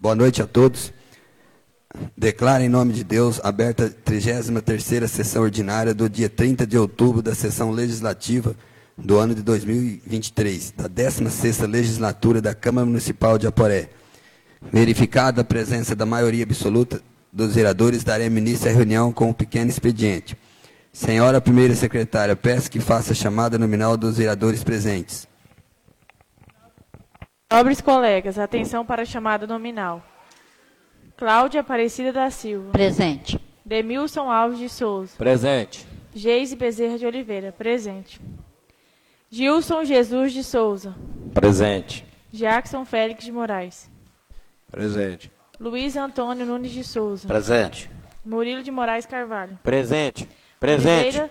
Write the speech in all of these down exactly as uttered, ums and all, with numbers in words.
Boa noite a todos. Declaro em nome de Deus aberta a trigésima terceira sessão ordinária do dia trinta de outubro da sessão legislativa do ano de dois mil e vinte e três, da décima sexta legislatura da Câmara Municipal de Aporé. Verificada a presença da maioria absoluta dos vereadores, daremos início à reunião com um pequeno expediente. Senhora primeira secretária, peço que faça a chamada nominal dos vereadores presentes. Nobres colegas, atenção para a chamada nominal. Cláudia Aparecida da Silva. Presente. Demilson Alves de Souza. Presente. Geise Bezerra de Oliveira. Presente. Gilson Jesus de Souza. Presente. Jackson Félix de Moraes. Presente. Luiz Antônio Nunes de Souza. Presente. Murilo de Moraes Carvalho. Presente. Presente. Oliveira.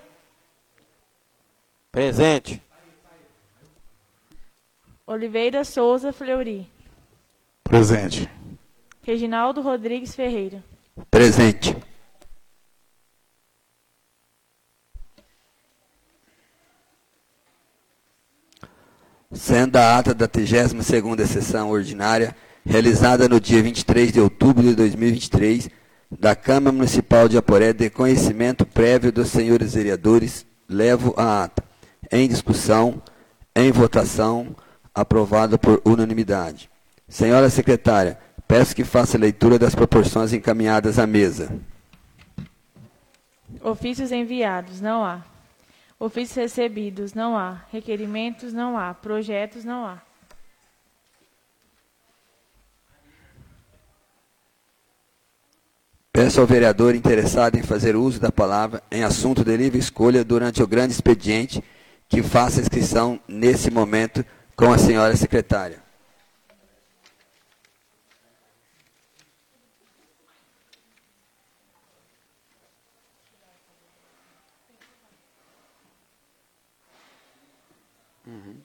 Presente. Oliveira Souza Fleury. Presente. Reginaldo Rodrigues Ferreira. Presente. Sendo a ata da trigésima segunda sessão ordinária, realizada no dia vinte e três de outubro de dois mil e vinte e três, da Câmara Municipal de Aporé, de conhecimento prévio dos senhores vereadores, levo a ata. Em discussão, em votação, aprovada por unanimidade. Senhora secretária, peço que faça leitura das proporções encaminhadas à mesa. Ofícios enviados, não há. Ofícios recebidos, não há. Requerimentos, não há. Projetos, não há. Peço ao vereador interessado em fazer uso da palavra em assunto de livre escolha durante o grande expediente que faça inscrição nesse momento com a senhora secretária. Uhum.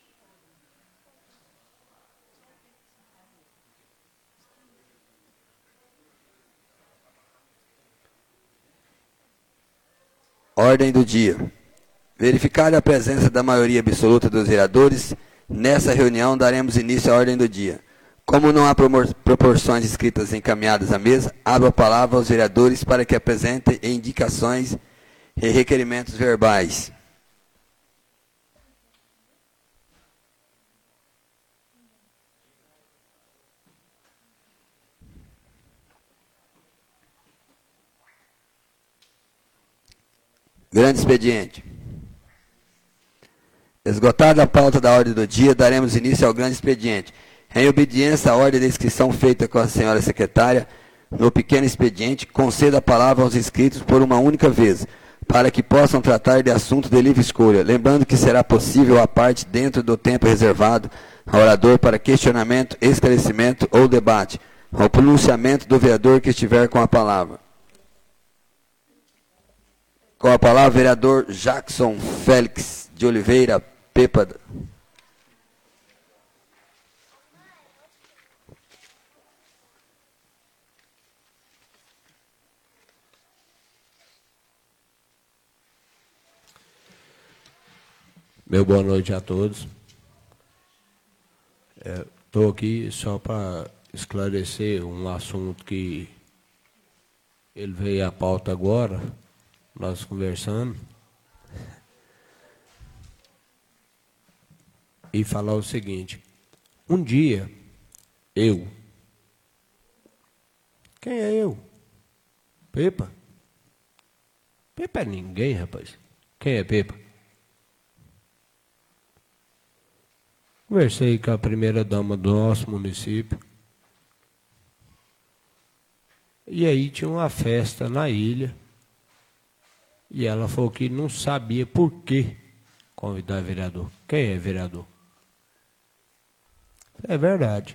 Ordem do dia. Verificada a presença da maioria absoluta dos vereadores, nessa reunião daremos início à ordem do dia. Como não há proporções escritas encaminhadas à mesa, abro a palavra aos vereadores para que apresentem indicações e requerimentos verbais. Grande expediente. Esgotada a pauta da ordem do dia, daremos início ao grande expediente. Em obediência à ordem da inscrição feita com a senhora secretária, no pequeno expediente, conceda a palavra aos inscritos por uma única vez, para que possam tratar de assunto de livre escolha, lembrando que será possível a parte dentro do tempo reservado ao orador para questionamento, esclarecimento ou debate, ao pronunciamento do vereador que estiver com a palavra. Com a palavra, vereador Jackson Félix de Oliveira Pepa. Meu boa noite a todos. Estou é, aqui só para esclarecer um assunto que ele veio à pauta agora, nós conversando, e falar o seguinte: um dia, eu, quem é eu? Pepa? Pepa é ninguém, rapaz. Quem é Pepa? Conversei com a primeira dama do nosso município, e aí tinha uma festa na ilha, e ela falou que não sabia por que convidar vereador. Quem é vereador? É verdade.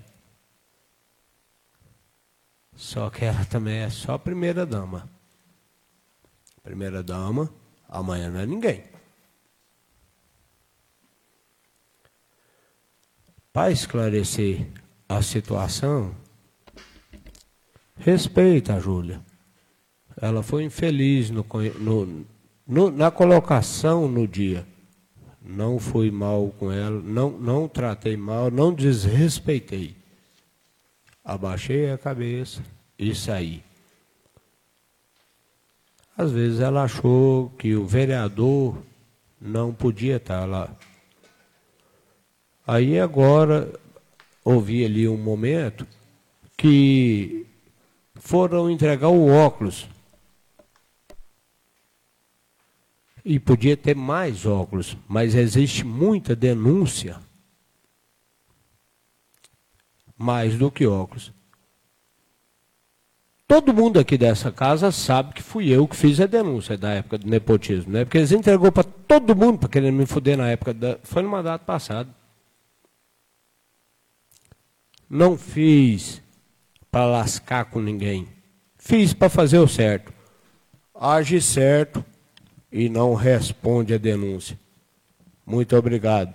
Só que ela também é só primeira dama. Primeira dama, amanhã não é ninguém. Para esclarecer a situação, respeita a Júlia. Ela foi infeliz no, no, no, na colocação no dia. Não fui mal com ela, não, não tratei mal, não desrespeitei. abaixei a cabeça e saí. Às vezes ela achou que o vereador não podia estar lá. Aí agora, ouvi ali um momento que foram entregar o óculos. E podia ter mais óculos, mas existe muita denúncia, mais do que óculos. Todo mundo aqui dessa casa sabe que fui eu que fiz a denúncia da época do nepotismo, né? Porque eles entregou para todo mundo para querer me fuder na época, da, foi no mandato passado. Não fiz para lascar com ninguém, fiz para fazer o certo. Age certo e não responde a denúncia. Muito obrigado.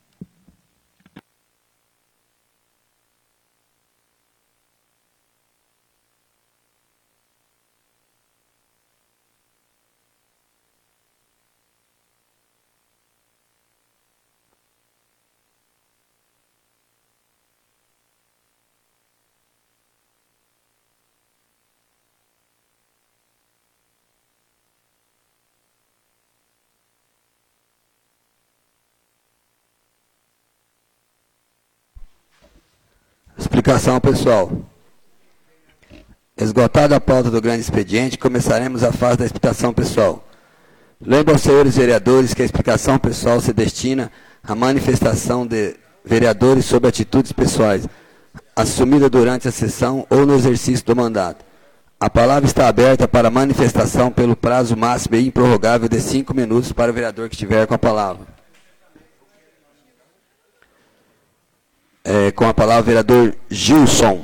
Explicação, pessoal. Esgotada a pauta do grande expediente, começaremos a fase da explicação pessoal. Lembro aos senhores vereadores que a explicação pessoal se destina à manifestação de vereadores sobre atitudes pessoais, assumida durante a sessão ou no exercício do mandato. A palavra está aberta para manifestação pelo prazo máximo e improrrogável de cinco minutos para o vereador que estiver com a palavra. É, com a palavra, vereador Gilson.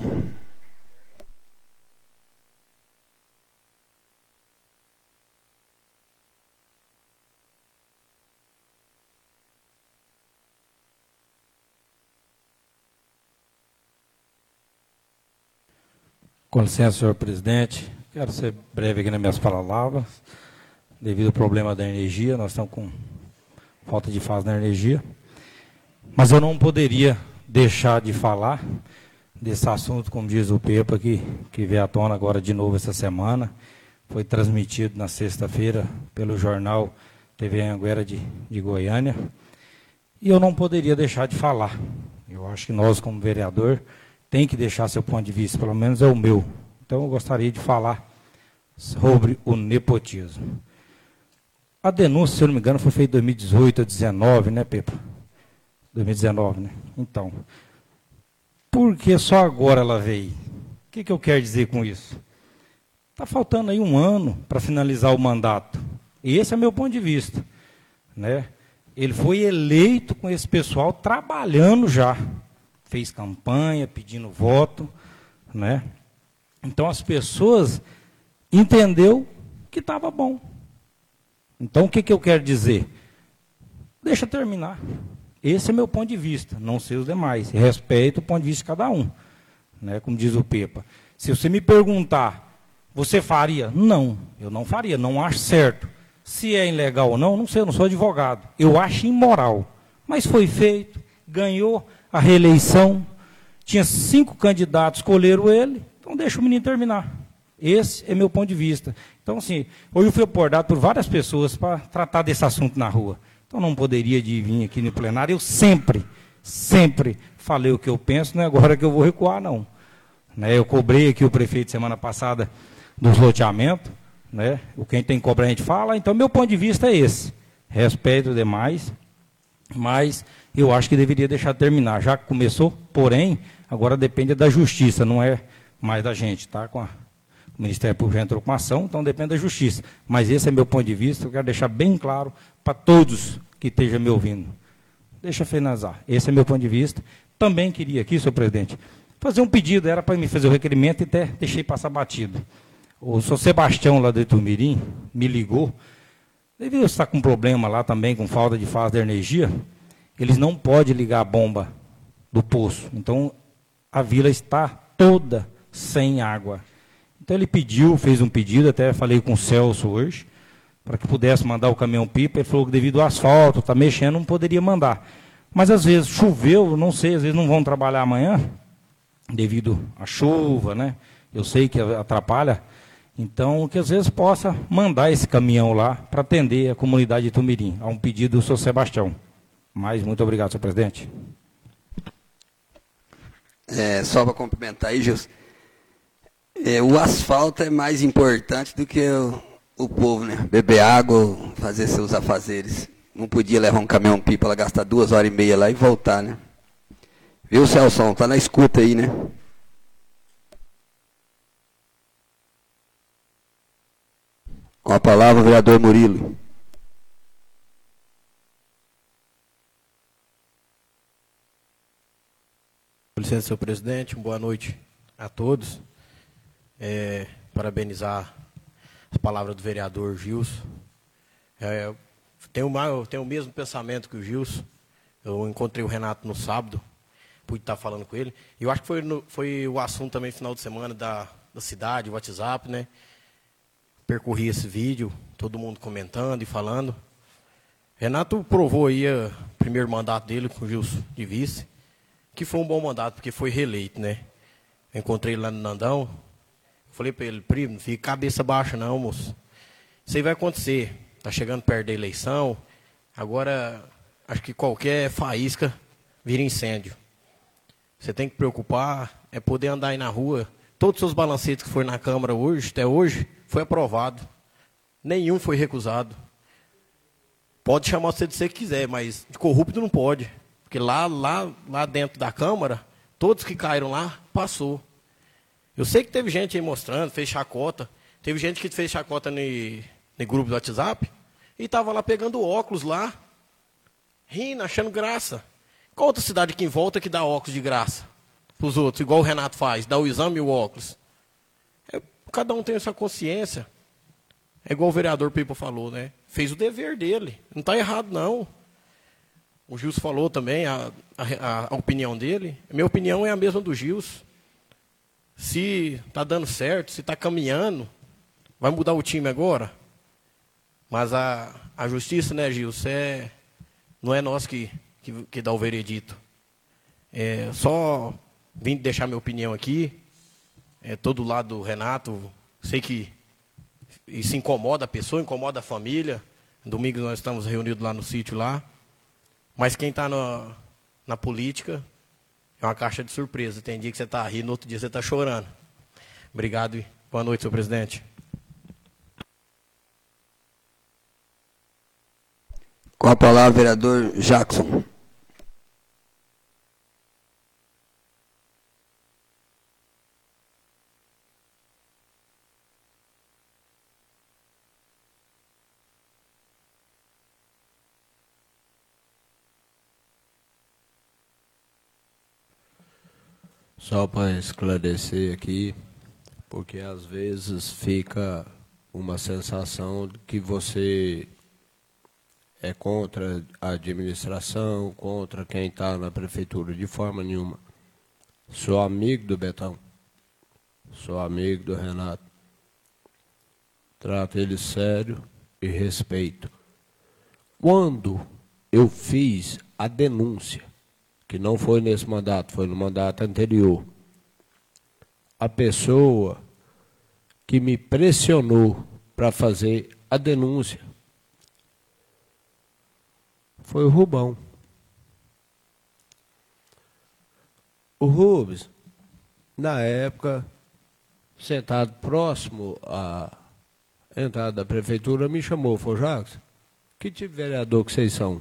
Com licença, senhor presidente. Quero ser breve aqui nas minhas palavras. Devido ao problema da energia, nós estamos com falta de fase na energia. Mas eu não poderia deixar de falar desse assunto, como diz o Pepa, que, que veio à tona agora de novo essa semana. Foi transmitido na sexta-feira pelo jornal T V Anhanguera de, de Goiânia. E eu não poderia deixar de falar. Eu acho que nós, como vereador, tem que deixar seu ponto de vista, pelo menos é o meu. Então eu gostaria de falar sobre o nepotismo. A denúncia, se eu não me engano, foi feita em dois mil e dezoito ou dois mil e dezenove, né, Pepa? dois mil e dezenove, né? Então, por que só agora ela veio? O que, que eu quero dizer com isso? Está faltando aí um ano para finalizar o mandato. E esse é meu ponto de vista, né? Ele foi eleito com esse pessoal trabalhando já. Fez campanha, pedindo voto, né? Então as pessoas entenderam que estava bom. Então o que, que eu quero dizer? Deixa eu terminar. Esse é meu ponto de vista, não sei os demais. Respeito o ponto de vista de cada um, né? Como diz o Pepa. Se você me perguntar, você faria? Não, eu não faria, não acho certo. Se é ilegal ou não, não sei, eu não sou advogado. Eu acho imoral. Mas foi feito, ganhou a reeleição, tinha cinco candidatos, escolheram ele, então deixa o menino terminar. Esse é meu ponto de vista. Então, assim, hoje eu fui abordado por várias pessoas para tratar desse assunto na rua. Então, não poderia de vir aqui no plenário. Eu sempre, sempre falei o que eu penso, não é agora que eu vou recuar, não. Né, eu cobrei aqui o prefeito semana passada dos loteamentos, né? O quem tem que cobrar a gente fala, então meu ponto de vista é esse. Respeito demais, mas eu acho que deveria deixar terminar. Já começou, porém, agora depende da justiça, não é mais da gente, tá? Com a, o Ministério Público entrou com ação, então depende da justiça. Mas esse é meu ponto de vista, eu quero deixar bem claro para todos que estejam me ouvindo. Deixa eu finalizar. Esse é meu ponto de vista. Também queria aqui, senhor presidente, fazer um pedido, era para me fazer o requerimento e até deixei passar batido. O senhor Sebastião, lá do Itumirim, me ligou, devido estar com problema lá também, com falta de fase de energia, eles não podem ligar a bomba do poço. Então, a vila está toda sem água. Então, ele pediu, fez um pedido, até falei com o Celso hoje, para que pudesse mandar o caminhão-pipa. Ele falou que devido ao asfalto, está mexendo, não poderia mandar. Mas, às vezes, choveu, não sei, às vezes não vão trabalhar amanhã. devido à chuva, né? Eu sei que atrapalha. Então, que às vezes possa mandar esse caminhão lá para atender a comunidade de Itumirim, a um pedido do senhor Sebastião. Mas, muito obrigado, senhor presidente. É, só para complementar aí, Gilson, é, o asfalto é mais importante do que o, o povo, né? Beber água, fazer seus afazeres. Não podia levar um caminhão-pipa lá, gastar duas horas e meia lá e voltar, né? Viu, Celson? Tá na escuta aí, né? Com a palavra, o vereador Murilo. Com licença, senhor presidente, boa noite a todos. É, parabenizar as palavras do vereador Gilson. É, eu, tenho uma, eu tenho o mesmo pensamento que o Gilson. Eu encontrei o Renato no sábado, pude estar falando com ele. E eu acho que foi, no, foi o assunto também, final de semana, da, da cidade, o WhatsApp, né? Percorri esse vídeo, todo mundo comentando e falando. Renato provou aí o primeiro mandato dele com o Gilson de vice, que foi um bom mandato, porque foi reeleito, né? Eu encontrei ele lá no Nandão, falei para ele, primo, não fica cabeça baixa não, moço. Isso aí vai acontecer, tá chegando perto da eleição, agora acho que qualquer faísca vira incêndio. Você tem que preocupar, é poder andar aí na rua. Todos os seus balancetes que foram na Câmara hoje, até hoje, foi aprovado. Nenhum foi recusado. Pode chamar você de ser que quiser, mas de corrupto não pode. Porque lá, lá, lá dentro da Câmara, todos que caíram lá, passou. Eu sei que teve gente aí mostrando, fez chacota. Teve gente que fez chacota no, no grupo do WhatsApp e estava lá pegando óculos lá, rindo, achando graça. Qual outra cidade aqui em volta que dá óculos de graça para os outros, igual o Renato faz, dá o exame e o óculos? É, cada um tem a sua consciência. É igual o vereador Pipa falou, né? Fez o dever dele. Não está errado, não. O Gilson falou também a, a, a opinião dele. A minha opinião é a mesma do Gilson. Se está dando certo, se está caminhando, vai mudar o time agora? Mas a, a justiça, né, Gilson, é, não é nós que, que, que dá o veredito. É, só vim deixar minha opinião aqui. É, todo lado do Renato, sei que isso incomoda a pessoa, incomoda a família. Domingo nós estamos reunidos lá no sítio lá. Mas quem está na, na política é uma caixa de surpresa. Tem dia que você está rindo, outro dia você está chorando. Obrigado e boa noite, senhor presidente. Com a palavra, vereador Jackson. Só para esclarecer aqui, porque às vezes fica uma sensação de que você é contra a administração, contra quem está na prefeitura, de forma nenhuma. Sou amigo do Betão, sou amigo do Renato. Trato ele sério e respeito. Quando eu fiz a denúncia, que não foi nesse mandato, foi no mandato anterior, a pessoa que me pressionou para fazer a denúncia foi o Rubão. O Rubens, na época, sentado próximo à entrada da prefeitura, me chamou, falou, Jacques, que tipo de vereador que vocês são?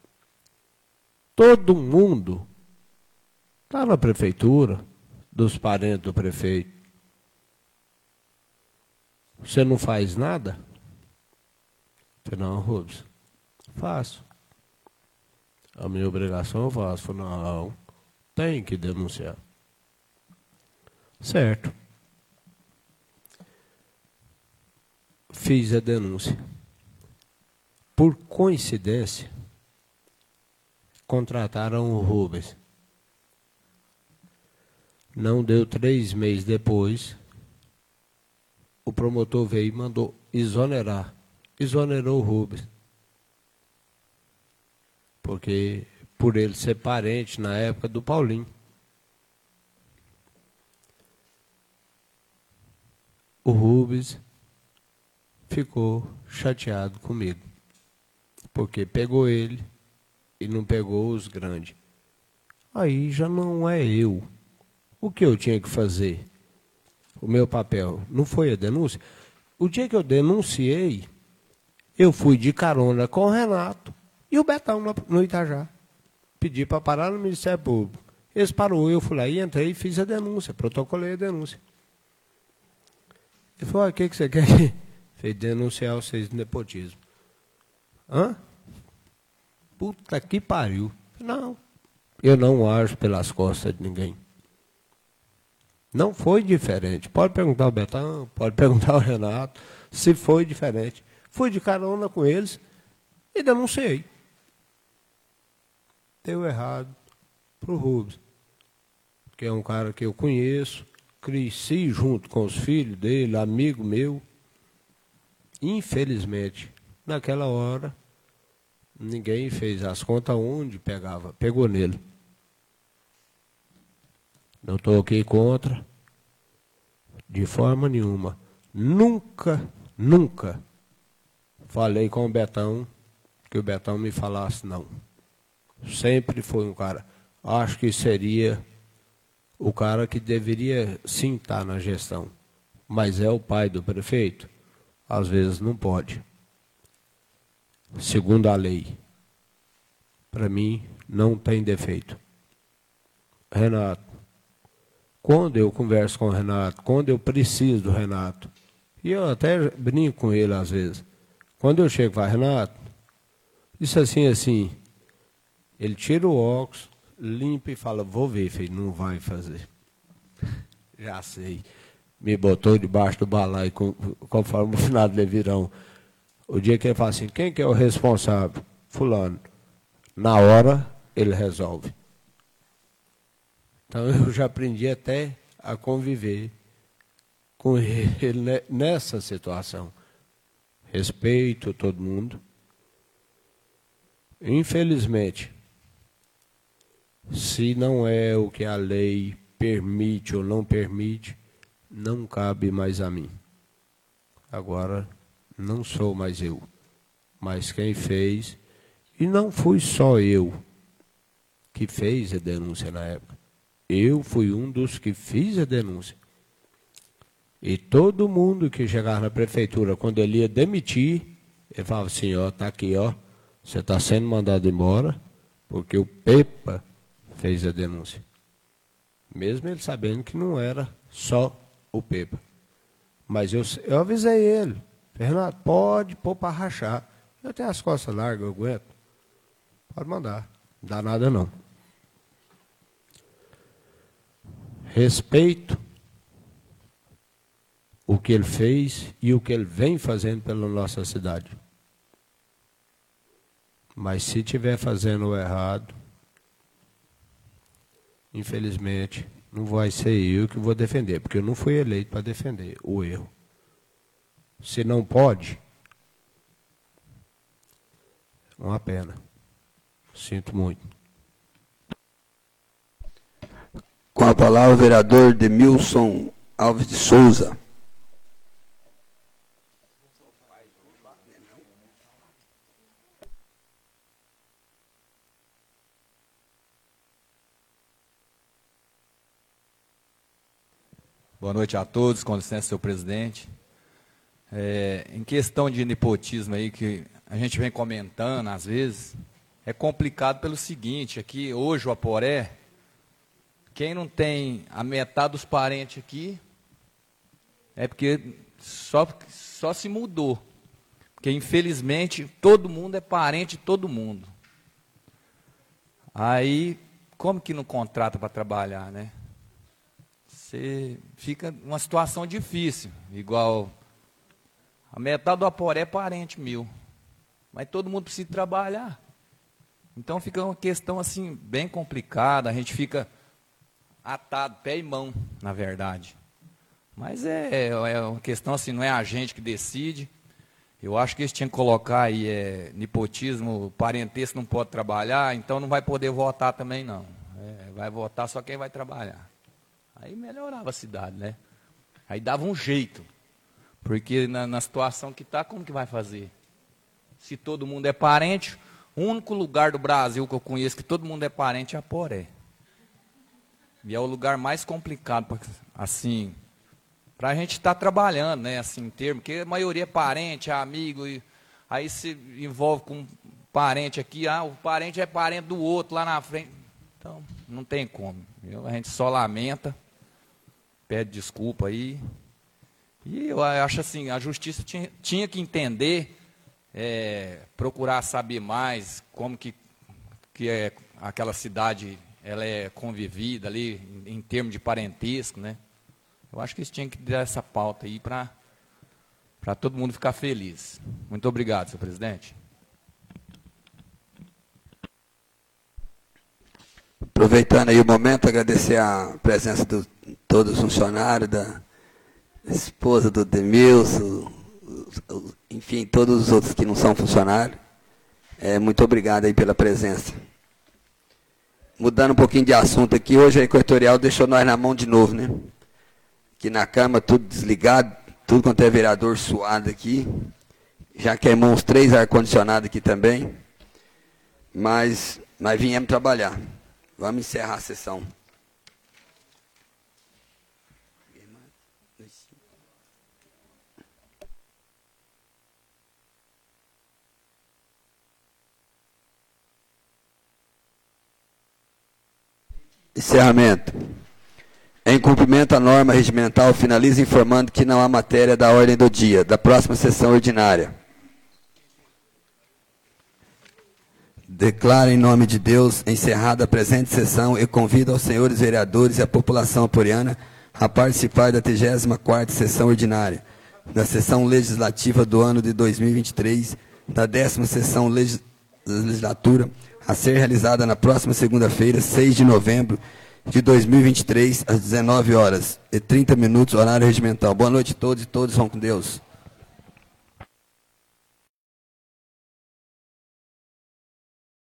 Todo mundo está na prefeitura, dos parentes do prefeito. Você não faz nada? Eu falei, não, Rubens, faço. A minha obrigação eu faço. Eu falei, não, tem que denunciar. Certo. Fiz a denúncia. Por coincidência, contrataram o Rubens. Não deu três meses depois, o promotor veio e mandou exonerar. Exonerou o Rubens. Porque, por ele ser parente na época do Paulinho. o Rubens ficou chateado comigo, porque pegou ele e não pegou os grandes. Aí já não é eu. O que eu tinha que fazer? O meu papel não foi a denúncia? O dia que eu denunciei, eu fui de carona com o Renato e o Betão no Itajá. Pedi para parar no Ministério Público. Eles parou, eu fui lá e entrei e fiz a denúncia, protocolei a denúncia. Ele falou, o que, que você quer? Fez denunciar vocês de nepotismo. Hã? Puta que pariu. Não, eu não ajo pelas costas de ninguém. Não foi diferente. Pode perguntar ao Betão, pode perguntar ao Renato, se foi diferente. Fui de carona com eles e denunciei. Deu errado para o Rubens, que é um cara que eu conheço, cresci junto com os filhos dele, amigo meu. Infelizmente, naquela hora, ninguém fez as contas onde pegava, pegou nele. Não estou aqui contra, de forma nenhuma. Nunca, nunca falei com o Betão que o Betão me falasse não. Sempre foi um cara, acho que seria o cara que deveria sim estar na gestão, mas é o pai do prefeito, às vezes não pode. Segundo a lei, para mim não tem defeito. Renato, quando eu converso com o Renato, quando eu preciso do Renato, e eu até brinco com ele às vezes, quando eu chego e falo, Renato, isso assim, assim, ele tira o óculos, limpa e fala, vou ver, filho, não vai fazer. Já sei. Me botou debaixo do balaio, conforme o finado Levirão. O dia que ele fala assim, quem que é o responsável? Fulano. Na hora, ele resolve. Então, eu já aprendi até a conviver com ele nessa situação. Respeito todo mundo. Infelizmente, se não é o que a lei permite ou não permite, não cabe mais a mim. Agora, não sou mais eu, mas quem fez, e não fui só eu que fez a denúncia na época. Eu fui um dos que fiz a denúncia. E todo mundo que chegava na prefeitura, quando ele ia demitir, ele falava assim, ó, tá aqui, ó, você está sendo mandado embora, porque o Pepa fez a denúncia. Mesmo ele sabendo que não era só o Pepa. Mas eu, eu avisei ele, Fernando, pode pôr para rachar. Eu tenho as costas largas, eu aguento. Pode mandar, não dá nada não. Respeito o que ele fez e o que ele vem fazendo pela nossa cidade. Mas se estiver fazendo o errado, infelizmente, não vai ser eu que vou defender, porque eu não fui eleito para defender o erro. Se não pode, é uma pena. Sinto muito. Com a palavra o vereador Demilson Alves de Souza. Boa noite a todos, com licença, senhor presidente. É, em questão de nepotismo aí, que a gente vem comentando às vezes, é complicado pelo seguinte, aqui hoje o Aporé, quem não tem a metade dos parentes aqui, é porque só, só se mudou. Porque infelizmente todo mundo é parente de todo mundo. Aí, como que não contrata para trabalhar, né? Você fica numa situação difícil, igual a metade do Aporé é parente meu, mas todo mundo precisa trabalhar. Então fica uma questão assim bem complicada, a gente fica atado, pé e mão, na verdade. Mas é, é uma questão assim, não é a gente que decide. Eu acho que eles tinham que colocar aí é, nepotismo, parentesco não pode trabalhar, então não vai poder votar também não. É, vai votar só quem vai trabalhar. Aí melhorava a cidade, né? Aí dava um jeito. Porque na, na situação que está, como que vai fazer? Se todo mundo é parente, o único lugar do Brasil que eu conheço que todo mundo é parente é Aporé. E é o lugar mais complicado, pra, assim, para a gente estar tá trabalhando, né, assim, em termos, porque a maioria é parente, é amigo, e aí se envolve com um parente aqui, ah, o parente é parente do outro lá na frente. Então, não tem como. Viu? A gente só lamenta, pede desculpa aí. E eu acho assim, a justiça tinha, tinha que entender, é, procurar saber mais como que, que é aquela cidade, ela é convivida ali, em, em termos de parentesco, né? Eu acho que eles tinham que dar essa pauta aí para para todo mundo ficar feliz. Muito obrigado, senhor presidente. Aproveitando aí o momento, agradecer a presença de todos os funcionários, da esposa do Demilson, enfim, todos os outros que não são funcionários. É, muito obrigado aí pela presença. Mudando um pouquinho de assunto aqui, hoje a Equatorial deixou nós na mão de novo, né? Aqui na Câmara, tudo desligado, tudo quanto é vereador suado aqui. Já queimou uns três ar-condicionados aqui também. Mas nós viemos trabalhar. Vamos encerrar a sessão. Encerramento. Em cumprimento à norma regimental, finalizo informando que não há matéria da ordem do dia, da próxima sessão ordinária. Declaro em nome de Deus encerrada a presente sessão e convido aos senhores vereadores e a população aporeana a participar da trigésima quarta sessão ordinária, da sessão legislativa do ano de dois mil e vinte e três, da décima sessão legis- legislatura, a ser realizada na próxima segunda-feira, seis de novembro de dois mil e vinte e três, às dezenove horas e trinta minutos, horário regimental. Boa noite a todos e todos vão com Deus.